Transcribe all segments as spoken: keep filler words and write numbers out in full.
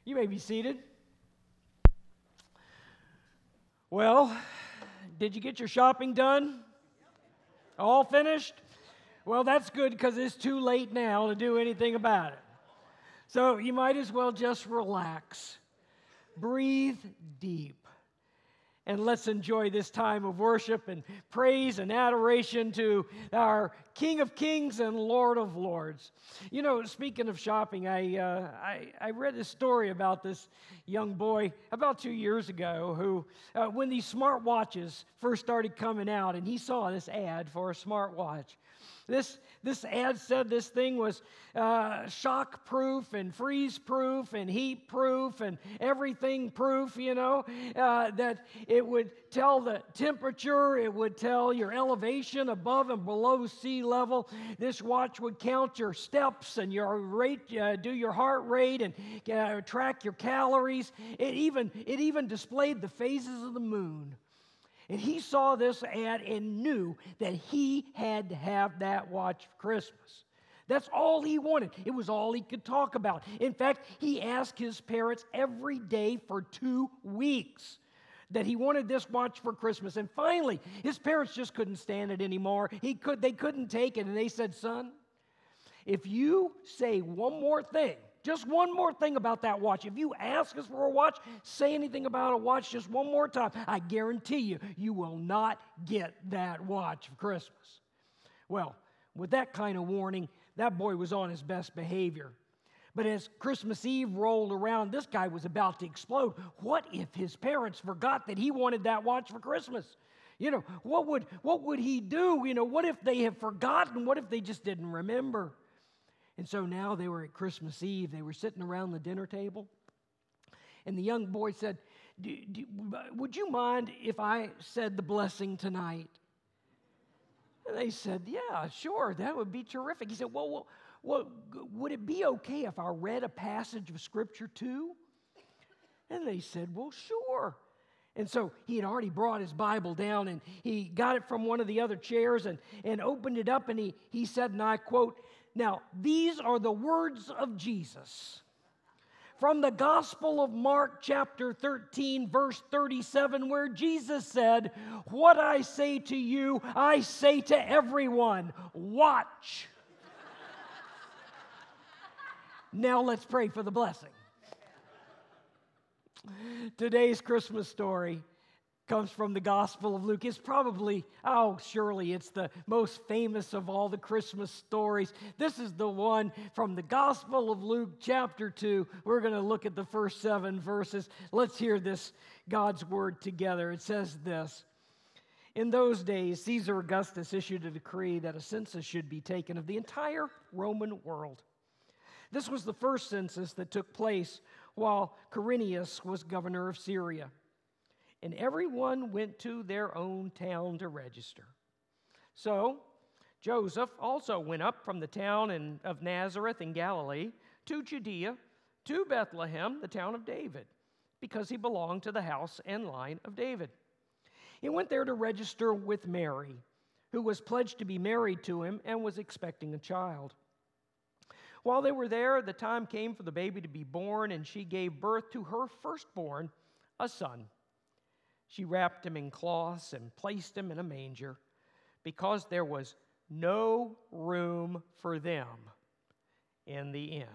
You may be seated. Well, did you get your shopping done? All finished? Well, that's good because it's too late now to do anything about it. So you might as well just relax, breathe deep, and let's enjoy this time of worship and praise and adoration to our King of Kings and Lord of Lords. You know, speaking of shopping, I, uh, I, I read a story about this young boy about two years ago who, uh, when these smart watches first started coming out, and he saw this ad for a smartwatch. This this ad said this thing was uh, shock-proof and freeze-proof and heat-proof and everything-proof, you know, uh, that it would tell the temperature, it would tell your elevation above and below sea level. This watch would count your steps and your rate, uh, do your heart rate and uh, track your calories. It even, it even displayed the phases of the moon. And he saw this ad and knew that he had to have that watch for Christmas. That's all he wanted. It was all he could talk about. In fact, he asked his parents every day for two weeks that he wanted this watch for Christmas. And finally, his parents just couldn't stand it anymore. He could, they couldn't take it. And they said, son, if you say one more thing, just one more thing about that watch. If you ask us for a watch, say anything about a watch just one more time, I guarantee you, you will not get that watch for Christmas. Well, with that kind of warning, that boy was on his best behavior. But as Christmas Eve rolled around, this guy was about to explode. What if his parents forgot that he wanted that watch for Christmas? You know, what would, what would he do? You know, what if they have forgotten? What if they just didn't remember? And so now they were at Christmas Eve. They were sitting around the dinner table. And the young boy said, do, do, would you mind if I said the blessing tonight? And they said, yeah, sure, that would be terrific. He said, well, well, well, would it be okay if I read a passage of Scripture too? And they said, well, sure. And so he had already brought his Bible down, and he got it from one of the other chairs and, and opened it up, and he, he said, and I quote, now, these are the words of Jesus from the Gospel of Mark, chapter thirteen, verse thirty-seven, where Jesus said, what I say to you, I say to everyone, watch. Now let's pray for the blessing. Today's Christmas story comes from the Gospel of Luke. It's probably, oh, surely it's the most famous of all the Christmas stories. This is the one from the Gospel of Luke, chapter two. We're going to look at the first seven verses. Let's hear this, God's word together. It says this. In those days, Caesar Augustus issued a decree that a census should be taken of the entire Roman world. This was the first census that took place while Quirinius was governor of Syria. And everyone went to their own town to register. So Joseph also went up from the town in, of Nazareth in Galilee to Judea, to Bethlehem, the town of David, because he belonged to the house and line of David. He went there to register with Mary, who was pledged to be married to him and was expecting a child. While they were there, the time came for the baby to be born, and she gave birth to her firstborn, a son. She wrapped him in cloths and placed him in a manger because there was no room for them in the inn.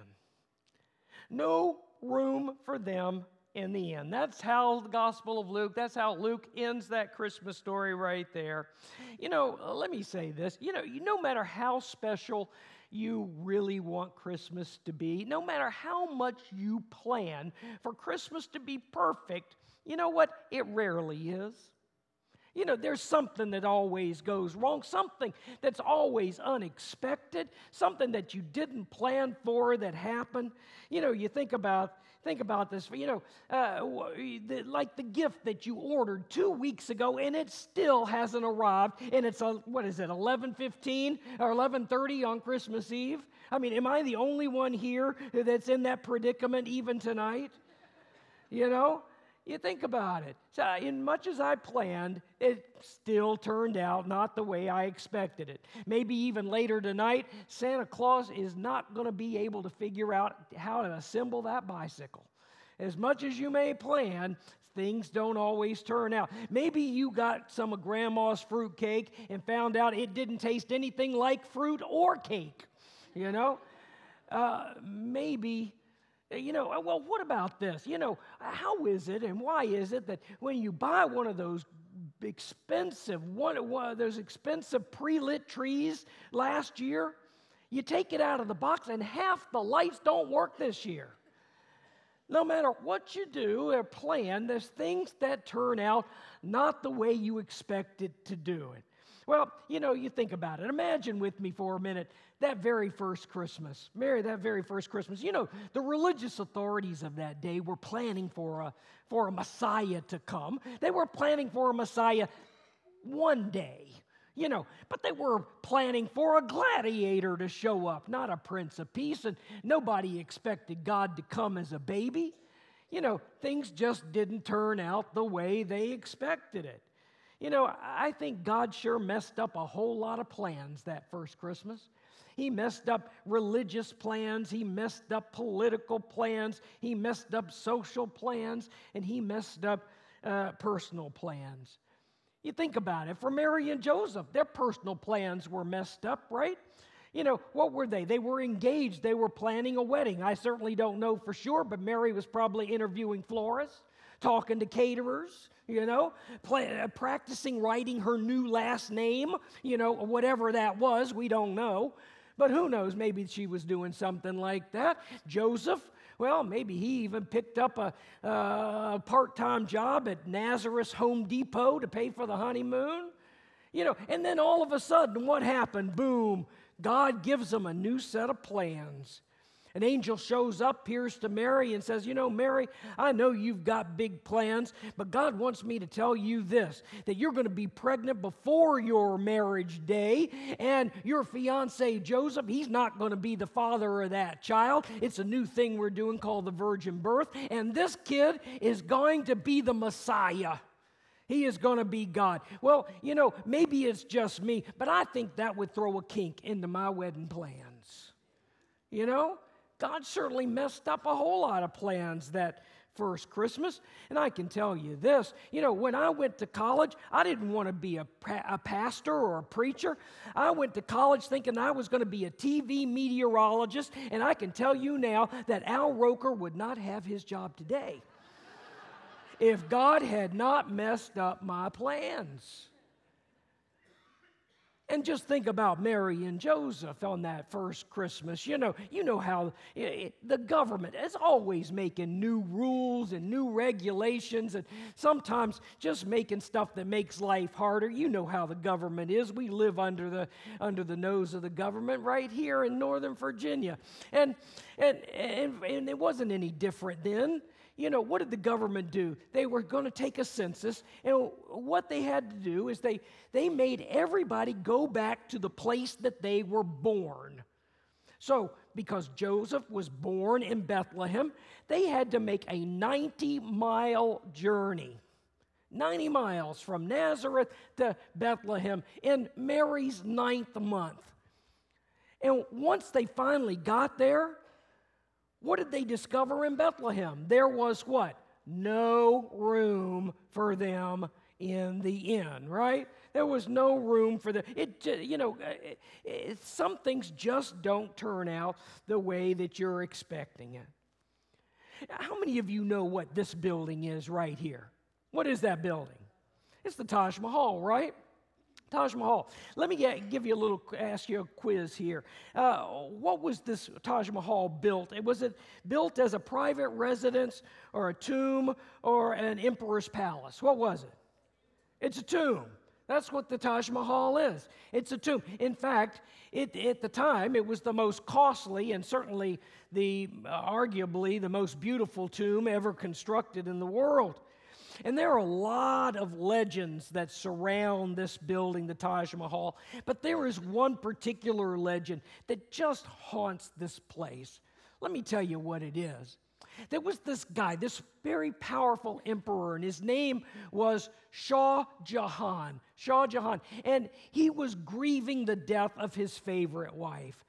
No room for them in the inn. That's how the Gospel of Luke, that's how Luke ends that Christmas story right there. You know, let me say this. You know, no matter how special you really want Christmas to be, no matter how much you plan for Christmas to be perfect, you know what? It rarely is. You know, there's something that always goes wrong, something that's always unexpected, something that you didn't plan for that happened. You know, you think about think about this. You know, uh, the, like the gift that you ordered two weeks ago, and it still hasn't arrived. And it's a, what is it, eleven fifteen or eleven thirty on Christmas Eve? I mean, am I the only one here that's in that predicament even tonight? You know. You think about it. So, in much as I planned, it still turned out not the way I expected it. Maybe even later tonight, Santa Claus is not going to be able to figure out how to assemble that bicycle. As much as you may plan, things don't always turn out. Maybe you got some of Grandma's fruit cake and found out it didn't taste anything like fruit or cake, you know? Uh, maybe, you know, well, what about this? You know, how is it and why is it that when you buy one of those expensive, one, one of those expensive pre-lit trees last year, you take it out of the box and half the lights don't work this year? No matter what you do or plan, there's things that turn out not the way you expected to do it. Well, you know, you think about it. Imagine with me for a minute that very first Christmas. Mary, that very first Christmas. You know, the religious authorities of that day were planning for a, for a Messiah to come. They were planning for a Messiah one day. You know, but they were planning for a gladiator to show up, not a Prince of Peace, and nobody expected God to come as a baby. You know, things just didn't turn out the way they expected it. You know, I think God sure messed up a whole lot of plans that first Christmas. He messed up religious plans, he messed up political plans, he messed up social plans, and he messed up uh, personal plans. You think about it. For Mary and Joseph, their personal plans were messed up, right? You know, what were they? They were engaged. They were planning a wedding. I certainly don't know for sure, but Mary was probably interviewing florists, talking to caterers, you know, play, uh, practicing writing her new last name, you know, whatever that was, we don't know. But who knows? Maybe she was doing something like that. Joseph, well, maybe he even picked up a, a part-time job at Nazareth Home Depot to pay for the honeymoon. You know, and then all of a sudden, what happened? Boom, God gives them a new set of plans. An angel shows up, appears to Mary, and says, you know, Mary, I know you've got big plans, but God wants me to tell you this, that you're going to be pregnant before your marriage day, and your fiancé, Joseph, he's not going to be the father of that child. It's a new thing we're doing called the virgin birth, and this kid is going to be the Messiah. He is going to be God. Well, you know, maybe it's just me, but I think that would throw a kink into my wedding plans. You know? God certainly messed up a whole lot of plans that first Christmas. And I can tell you this, you know, when I went to college, I didn't want to be a, pa- a pastor or a preacher. I went to college thinking I was going to be a T V meteorologist. And I can tell you now that Al Roker would not have his job today if God had not messed up my plans. And just think about Mary and Joseph on that first Christmas. You know, you know how it, the government is always making new rules and new regulations and sometimes just making stuff that makes life harder. You know how the government is. We live under the under the nose of the government right here in Northern Virginia. And and and, and it wasn't any different then. You know, what did the government do? They were going to take a census, and what they had to do is they, they made everybody go back to the place that they were born. So, because Joseph was born in Bethlehem, they had to make a ninety-mile journey. ninety miles from Nazareth to Bethlehem in Mary's ninth month. And once they finally got there, what did they discover in Bethlehem? There was what? No room for them in the inn, right? There was no room for them. It, you know, it, it, some things just don't turn out the way that you're expecting it. How many of you know what this building is right here? What is that building? It's the Taj Mahal, right? Taj Mahal. Let me get, give you a little, ask you a quiz here. Uh, what was this Taj Mahal built? Was it built as a private residence or a tomb or an emperor's palace? What was it? It's a tomb. That's what the Taj Mahal is. It's a tomb. In fact, it, at the time, it was the most costly and certainly the uh, arguably the most beautiful tomb ever constructed in the world. And there are a lot of legends that surround this building, the Taj Mahal. But there is one particular legend that just haunts this place. Let me tell you what it is. There was this guy, this very powerful emperor, and his name was Shah Jahan. Shah Jahan. And he was grieving the death of his favorite wife.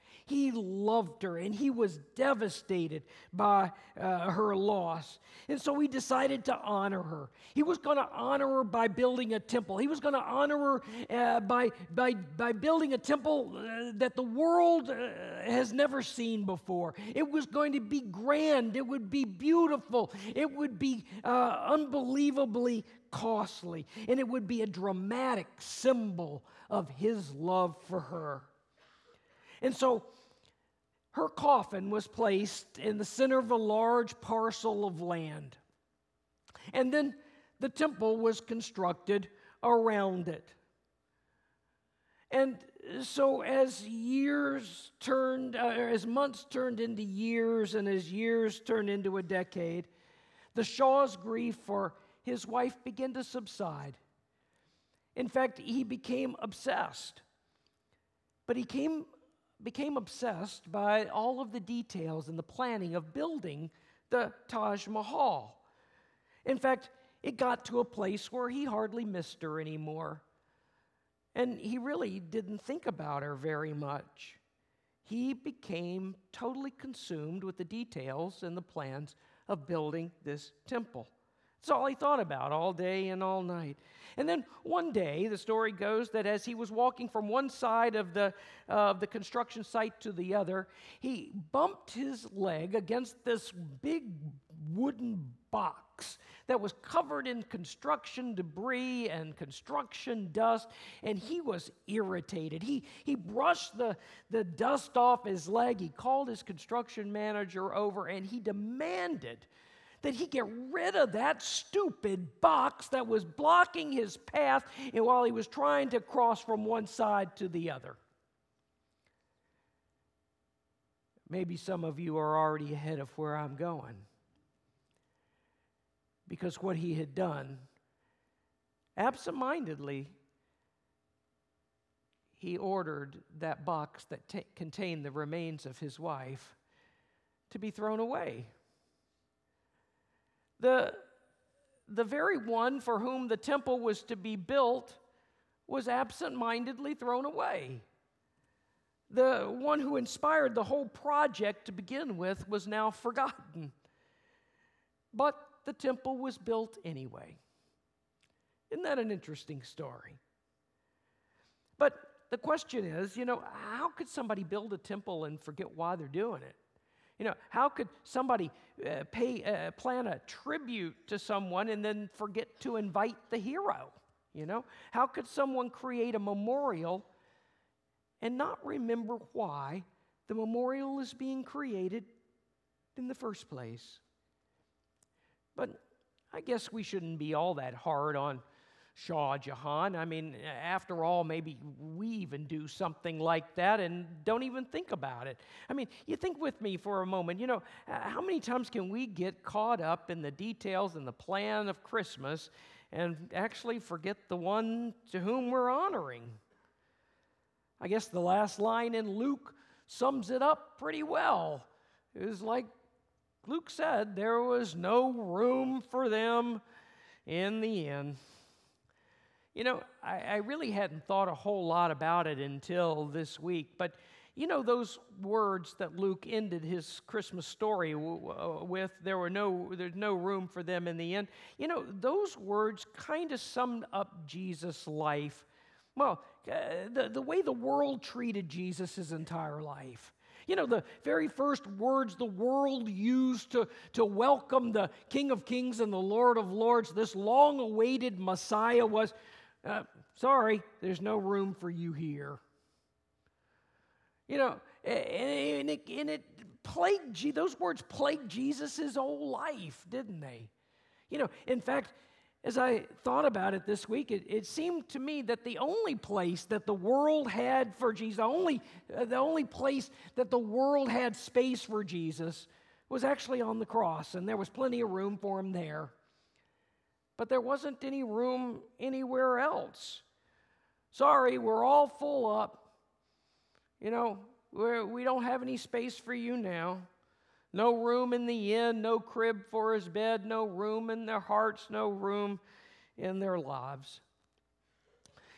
He loved her, and he was devastated by uh, her loss. And so he decided to honor her. He was going to honor her by building a temple. He was going to honor her uh, by, by, by building a temple uh, that the world uh, has never seen before. It was going to be grand. It would be beautiful. It would be uh, unbelievably costly. And it would be a dramatic symbol of his love for her. And so her coffin was placed in the center of a large parcel of land. And then the temple was constructed around it. And so as years turned, uh, as months turned into years, and as years turned into a decade, the Shaw's grief for his wife began to subside. In fact, he became obsessed. But he came became obsessed by all of the details and the planning of building the Taj Mahal. In fact, it got to a place where he hardly missed her anymore. And he really didn't think about her very much. He became totally consumed with the details and the plans of building this temple. It's all he thought about all day and all night. And then one day, the story goes that as he was walking from one side of the, uh, of the construction site to the other, he bumped his leg against this big wooden box that was covered in construction debris and construction dust, and he was irritated. He, he brushed the, the dust off his leg. He called his construction manager over, and he demanded that he get rid of that stupid box that was blocking his path while he was trying to cross from one side to the other. Maybe some of you are already ahead of where I'm going. Because what he had done, absentmindedly, he ordered that box that t- contained the remains of his wife to be thrown away. The, the very one for whom the temple was to be built was absent-mindedly thrown away. The one who inspired the whole project to begin with was now forgotten. But the temple was built anyway. Isn't that an interesting story? But the question is, you know, how could somebody build a temple and forget why they're doing it? You know, how could somebody uh, pay, uh, plan a tribute to someone and then forget to invite the hero? You know, how could someone create a memorial and not remember why the memorial is being created in the first place? But I guess we shouldn't be all that hard on Shah Jahan. I mean, after all, maybe we even do something like that and don't even think about it. I mean, you think with me for a moment, you know, how many times can we get caught up in the details and the plan of Christmas and actually forget the one to whom we're honoring? I guess the last line in Luke sums it up pretty well. It was like Luke said, there was no room for them in the inn. You know, I, I really hadn't thought a whole lot about it until this week, but you know those words that Luke ended his Christmas story w- w- with, there were no, there's no room for them in the inn. You know, those words kind of summed up Jesus' life. Well, uh, the, the way the world treated Jesus his entire life. You know, the very first words the world used to, to welcome the King of Kings and the Lord of Lords, this long-awaited Messiah, was, uh, sorry, there's no room for you here. You know, and it, and it plagued, those words plagued Jesus his whole life, didn't they? You know, in fact, as I thought about it this week, it, it seemed to me that the only place that the world had for Jesus, the only, uh, the only place that the world had space for Jesus was actually on the cross, and there was plenty of room for him there. But there wasn't any room anywhere else. Sorry, we're all full up. You know, we're, we don't have any space for you now. No room in the inn, no crib for his bed, no room in their hearts, no room in their lives.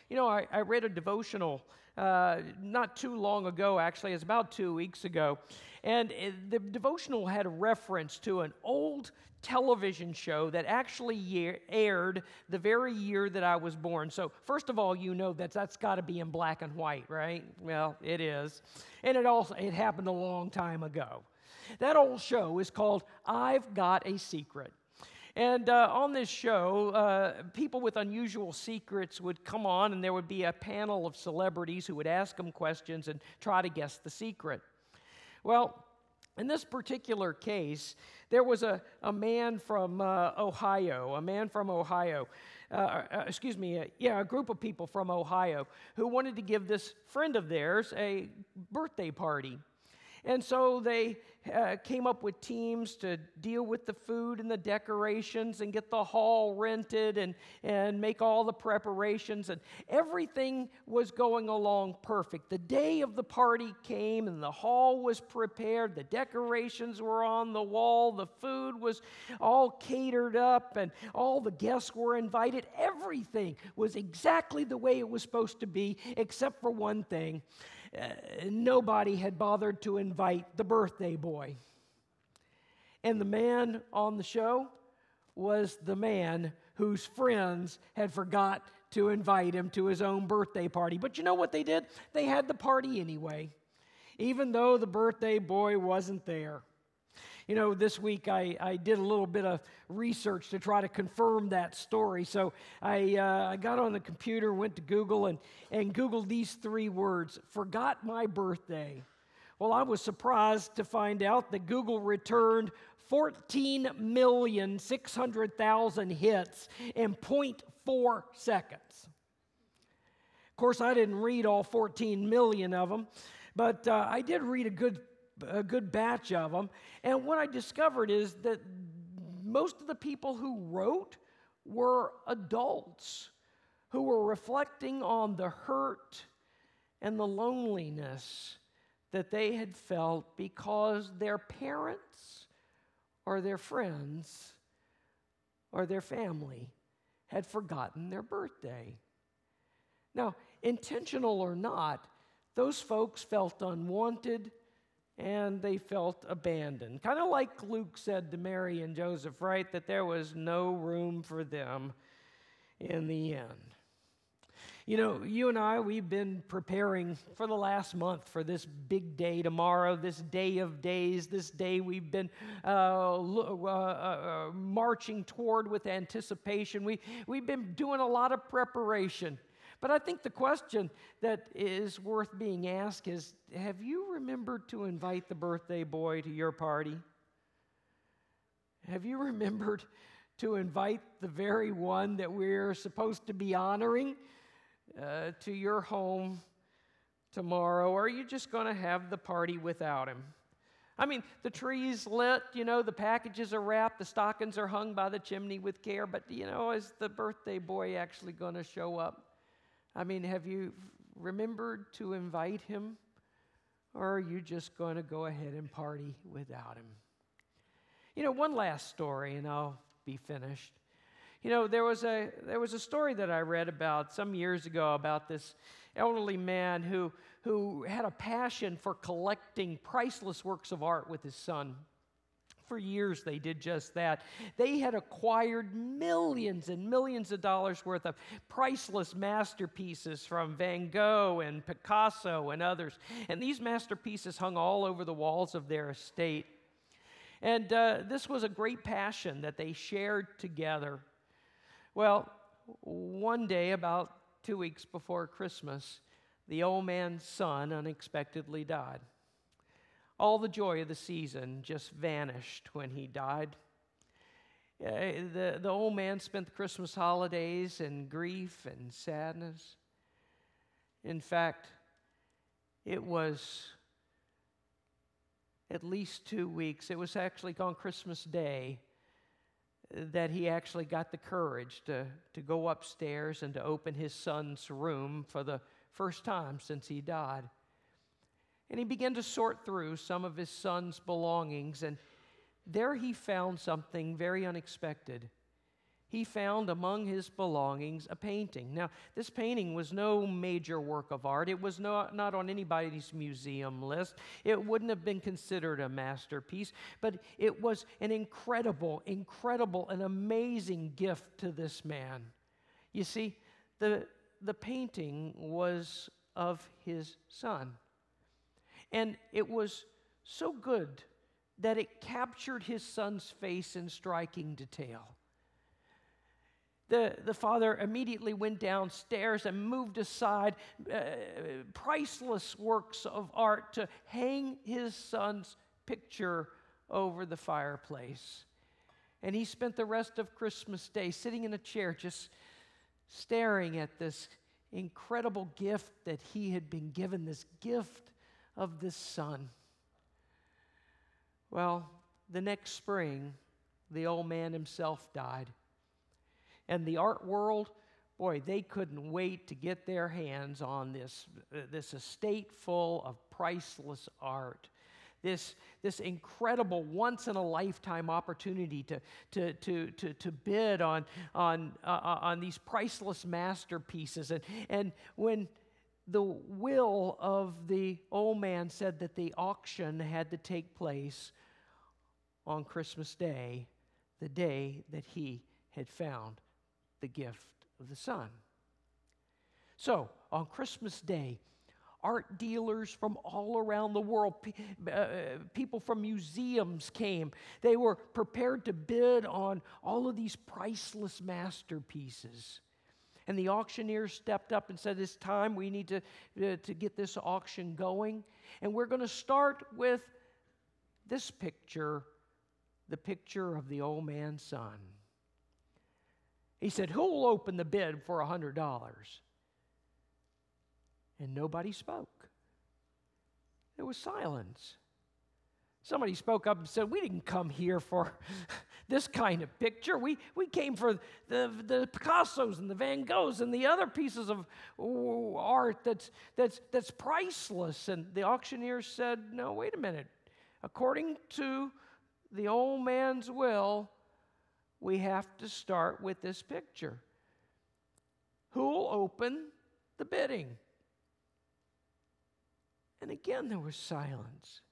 You know, I, I read a devotional uh, not too long ago, actually. It's about two weeks ago. And it, the devotional had a reference to an old television show that actually year, aired the very year that I was born. So first of all, you know that that's got to be in black and white, right? Well, it is. And it also it happened a long time ago. That old show is called I've Got a Secret. And uh, on this show, uh, people with unusual secrets would come on, and there would be a panel of celebrities who would ask them questions and try to guess the secret. Well, in this particular case, there was a, a man from uh, Ohio, a man from Ohio, uh, uh, excuse me, uh, yeah, a group of people from Ohio who wanted to give this friend of theirs a birthday party. And so they uh, came up with teams to deal with the food and the decorations and get the hall rented and, and make all the preparations. And everything was going along perfect. The day of the party came and the hall was prepared. The decorations were on the wall. The food was all catered up and all the guests were invited. Everything was exactly the way it was supposed to be, except for one thing. Uh, nobody had bothered to invite the birthday boy. And the man on the show was the man whose friends had forgot to invite him to his own birthday party. But you know what they did? They had the party anyway, even though the birthday boy wasn't there. You know, this week I, I did a little bit of research to try to confirm that story. So I, uh, I got on the computer, went to Google, and, and Googled these three words, forgot my birthday. Well, I was surprised to find out that Google returned fourteen million six hundred thousand hits in zero point four seconds. Of course, I didn't read all fourteen million of them, but uh, I did read a good a good batch of them. And what I discovered is that most of the people who wrote were adults who were reflecting on the hurt and the loneliness that they had felt because their parents or their friends or their family had forgotten their birthday. Now, intentional or not, those folks felt unwanted and they felt abandoned. Kind of like Luke said to Mary and Joseph, right? That there was no room for them in the end. You know, you and I, we've been preparing for the last month for this big day tomorrow, this day of days, this day we've been uh, uh, uh, marching toward with anticipation. We, we've been doing a lot of preparation. But I think the question that is worth being asked is, have you remembered to invite the birthday boy to your party? Have you remembered to invite the very one that we're supposed to be honoring uh, to your home tomorrow? Or are you just going to have the party without him? I mean, the tree's lit, you know, the packages are wrapped, the stockings are hung by the chimney with care, but, you know, is the birthday boy actually going to show up? I mean, have you remembered to invite him, or are you just going to go ahead and party without him? You know, one last story, and I'll be finished. You know, there was a there was a story that I read about some years ago about this elderly man who who had a passion for collecting priceless works of art with his son. For years, they did just that. They had acquired millions and millions of dollars worth of priceless masterpieces from Van Gogh and Picasso and others. And these masterpieces hung all over the walls of their estate. And uh, this was a great passion that they shared together. Well, one day, about two weeks before Christmas, the old man's son unexpectedly died. All the joy of the season just vanished when he died. Uh, the, the old man spent the Christmas holidays in grief and sadness. In fact, it was at least two weeks. It was actually on Christmas Day that he actually got the courage to, to go upstairs and to open his son's room for the first time since he died. And he began to sort through some of his son's belongings, and there he found something very unexpected. he found among his belongings a painting. Now, this painting was no major work of art. It was not, not on anybody's museum list. It wouldn't have been considered a masterpiece, but it was an incredible, incredible, and amazing gift to this man. You see, the, the painting was of his son, and it was so good that it captured his son's face in striking detail. The, the father immediately went downstairs and moved aside uh, priceless works of art to hang his son's picture over the fireplace. And he spent the rest of Christmas Day sitting in a chair just staring at this incredible gift that he had been given, this gift of this son. Well, the next spring, the old man himself died. And the art world, boy, they couldn't wait to get their hands on this, uh, this estate full of priceless art. This, this incredible once-in-a-lifetime opportunity to, to, to, to, to bid on, on, uh, on these priceless masterpieces. And, and when the will of the old man said that the auction had to take place on Christmas Day, the day that he had found the gift of the son. So, on Christmas Day, art dealers from all around the world, pe- uh, people from museums came. They were prepared to bid on all of these priceless masterpieces. And the auctioneer stepped up and said, it's time, we need to, uh, to get this auction going. And we're going to start with this picture, the picture of the old man's son. He said, who will open the bid for one hundred dollars? And nobody spoke. There was silence. Somebody spoke up and said, we didn't come here for this kind of picture. We, we came for the, the Picassos and the Van Goghs and the other pieces of oh, art that's, that's, that's priceless. And the auctioneer said, no, wait a minute. According to the old man's will, we have to start with this picture. Who will open the bidding? And again, there was silence.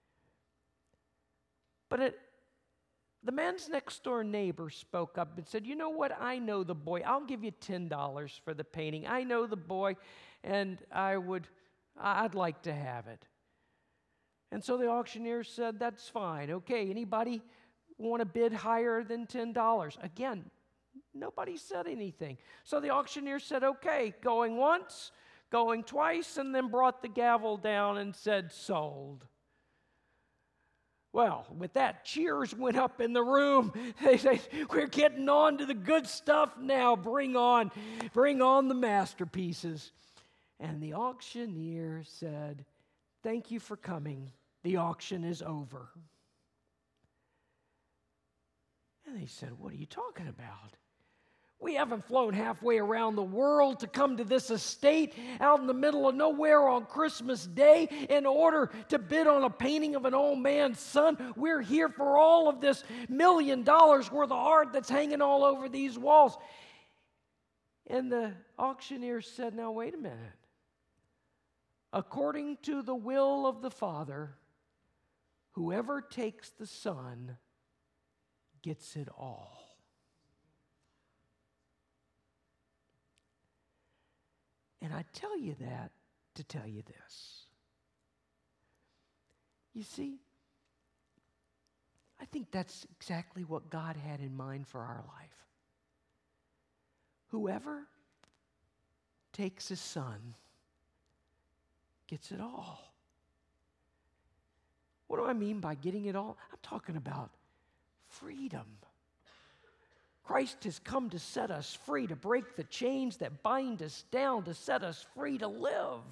But it, the man's next door neighbor spoke up and said, you know what? I know the boy. I'll give you ten dollars for the painting. I know the boy, and I would, I'd like to have it. And so the auctioneer said, that's fine. Okay, anybody want to bid higher than ten dollars? Again, nobody said anything. So the auctioneer said, okay, going once, going twice, and then brought the gavel down and said, sold. Well, with that, cheers went up in the room. They say, we're getting on to the good stuff now. Bring on, bring on the masterpieces. And the auctioneer said, thank you for coming. The auction is over. And they said, what are you talking about? We haven't flown halfway around the world to come to this estate out in the middle of nowhere on Christmas Day in order to bid on a painting of an old man's son. We're here for all of this million dollars worth of art that's hanging all over these walls. And the auctioneer said, now wait a minute. According to the will of the Father, whoever takes the Son gets it all. And I tell you that to tell you this. You see, I think that's exactly what God had in mind for our life. Whoever takes his Son gets it all. What do I mean by getting it all? I'm talking about freedom. Christ has come to set us free, to break the chains that bind us down, to set us free to live,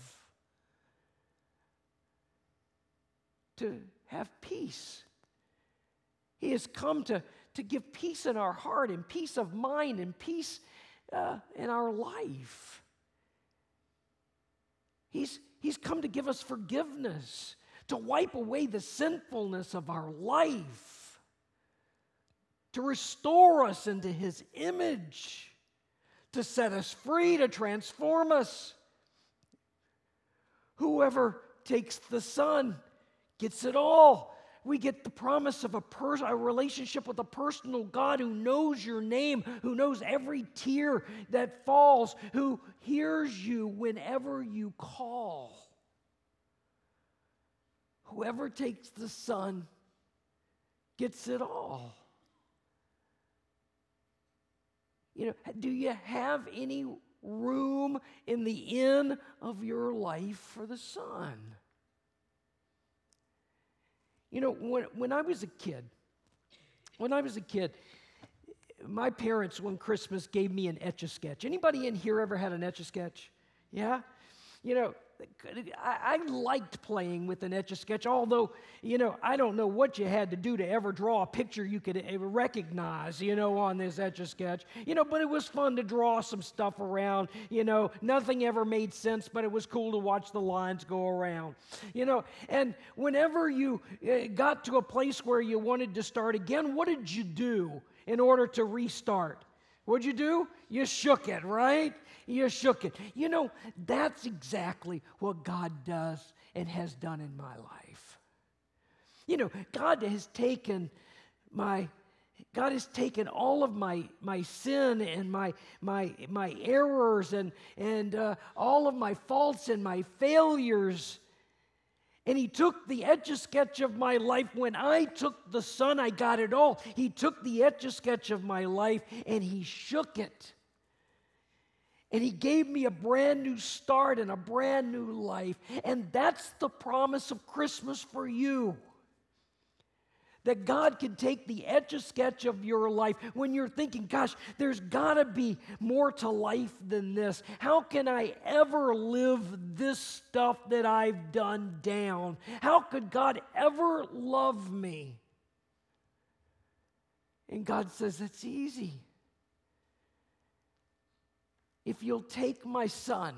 to have peace. He has come to, to give peace in our heart and peace of mind and peace uh, in our life. He's, he's come to give us forgiveness, to wipe away the sinfulness of our life. to restore us into His image, to set us free, to transform us. Whoever takes the Son gets it all. We get the promise of a, pers- a relationship with a personal God who knows your name, who knows every tear that falls, who hears you whenever you call. Whoever takes the Son gets it all. You know, do you have any room in the inn of your life for the Son? You know, when, when I was a kid, when I was a kid, my parents, one Christmas, gave me an Etch-a-Sketch. Anybody in here ever had an Etch-a-Sketch? Yeah? You know, I, I liked playing with an Etch-a-Sketch, although, you know, I don't know what you had to do to ever draw a picture you could ever recognize, you know, on this Etch-a-Sketch. You know, but it was fun to draw some stuff around. You know, nothing ever made sense, but it was cool to watch the lines go around. You know, and whenever you uh, got to a place where you wanted to start again, what did you do in order to restart? What'd you do? You shook it, right? You shook it. You know, that's exactly what God does and has done in my life. You know, God has taken my, God has taken all of my, my sin and my, my, my errors and, and uh, all of my faults and my failures, and He took the Etch-a-Sketch of my life. When I took the Son, I got it all. He took the Etch-a-Sketch of my life and He shook it. And He gave me a brand new start and a brand new life. And that's the promise of Christmas for you. That God can take the Etch-a-Sketch of your life when you're thinking, gosh, there's got to be more to life than this. How can I ever live this stuff that I've done down? How could God ever love me? And God says, it's easy. If you'll take my Son,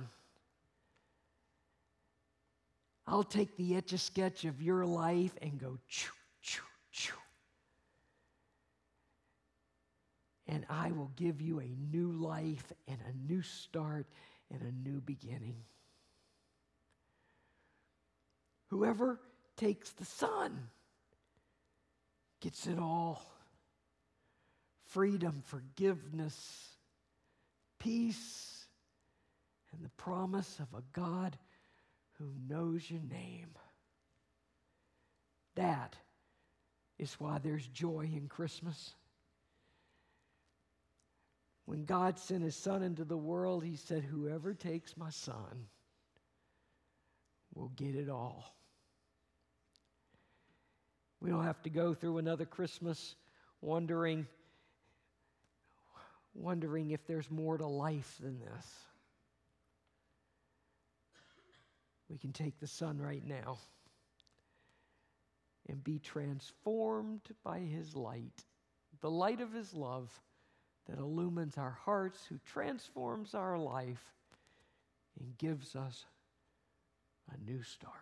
I'll take the Etch-a-Sketch of your life and go choo, choo, choo. And I will give you a new life and a new start and a new beginning. Whoever takes the Son gets it all. Freedom, forgiveness, peace, and the promise of a God who knows your name. That is why there's joy in Christmas. When God sent His Son into the world, He said, whoever takes my Son will get it all. We don't have to go through another Christmas wondering, wondering if there's more to life than this. We can take the Son right now and be transformed by His light, the light of His love that illumines our hearts, who transforms our life and gives us a new start.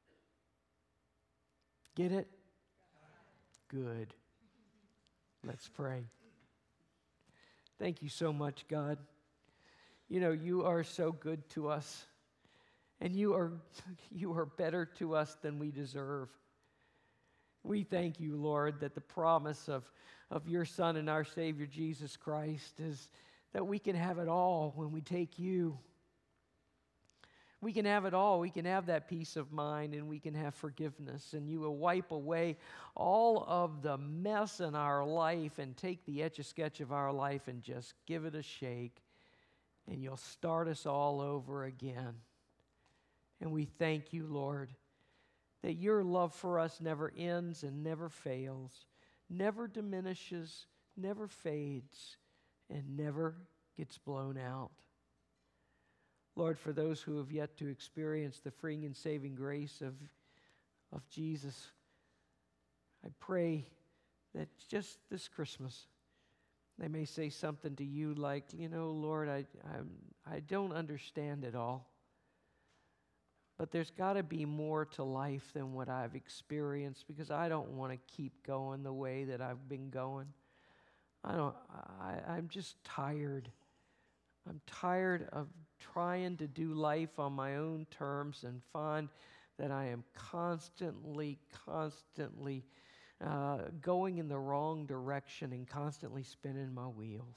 Get it? Good. Let's pray. Thank you so much, God. You know, you are so good to us, and you are, you are better to us than we deserve. We thank you, Lord, that the promise of, of your Son and our Savior, Jesus Christ, is that we can have it all when we take you. We can have it all. We can have that peace of mind, and we can have forgiveness, and you will wipe away all of the mess in our life and take the Etch-a-Sketch of our life and just give it a shake, and you'll start us all over again. And we thank you, Lord, that your love for us never ends and never fails, never diminishes, never fades, and never gets blown out. Lord, for those who have yet to experience the freeing and saving grace of, of Jesus, I pray that just this Christmas, they may say something to you like, you know, Lord, I, I'm, I don't understand it all. But there's got to be more to life than what I've experienced, because I don't want to keep going the way that I've been going. I don't, I, I'm just tired. I'm tired of trying to do life on my own terms and find that I am constantly, constantly uh, going in the wrong direction and constantly spinning my wheels.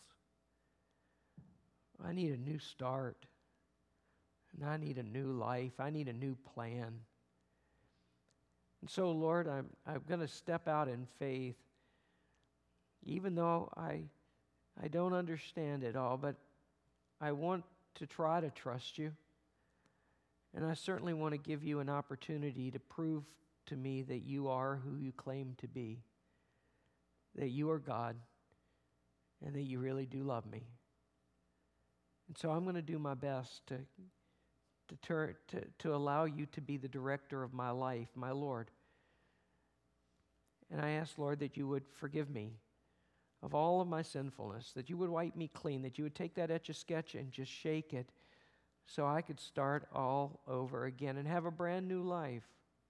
I need a new start. And I need a new life. I need a new plan. And so, Lord, I'm, I'm going to step out in faith, even though I, I don't understand it all, but I want to try to trust you. And I certainly want to give you an opportunity to prove to me that you are who you claim to be, that you are God, and that you really do love me. And so I'm going to do my best to, to, turn, to, to allow you to be the director of my life, my Lord. And I ask, Lord, that you would forgive me of all of my sinfulness, that you would wipe me clean, that you would take that Etch-a-Sketch and just shake it so I could start all over again and have a brand new life.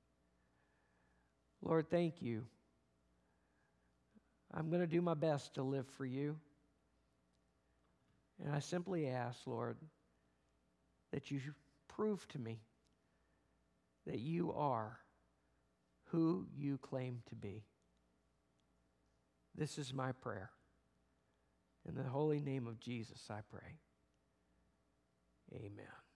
Lord, thank you. I'm going to do my best to live for you. And I simply ask, Lord, that you prove to me that you are who you claim to be. This is my prayer. In the holy name of Jesus, I pray. Amen.